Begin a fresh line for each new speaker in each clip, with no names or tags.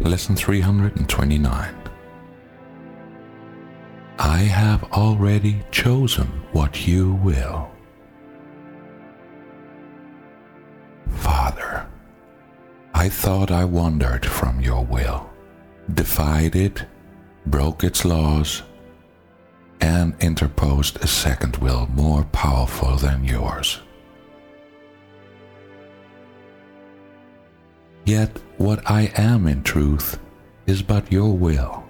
Lesson 329. I have already chosen what you will. Father, I thought I wandered from your will, defied it, broke its laws, and interposed a second will more powerful than yours. Yet what I am in truth is but your will,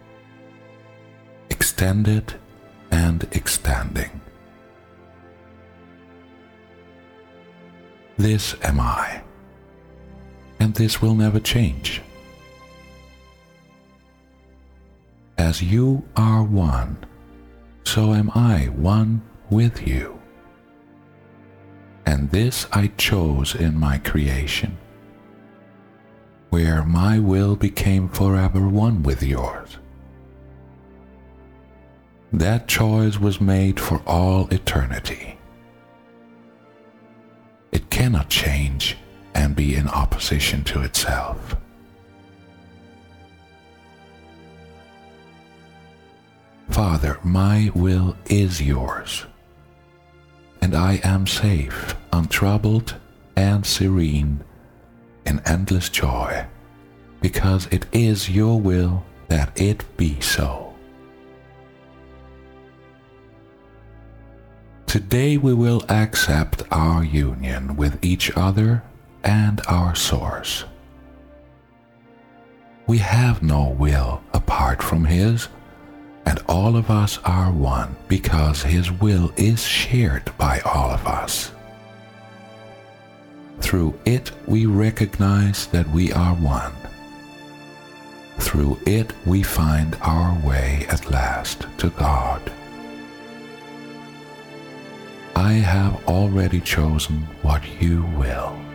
extended and extending. This am I, and this will never change. As you are one, so am I one with you. And this I chose in my creation, where my will became forever one with yours. That choice was made for all eternity. It cannot change and be in opposition to itself. Father, my will is yours, and I am safe, untroubled, and serene in endless joy, because it is your will that it be so. Today we will accept our union with each other and our source. We have no will apart from His, and all of us are one because His will is shared by all of us. Through it we recognize that we are one. Through it we find our way at last to God. I have already chosen what you will.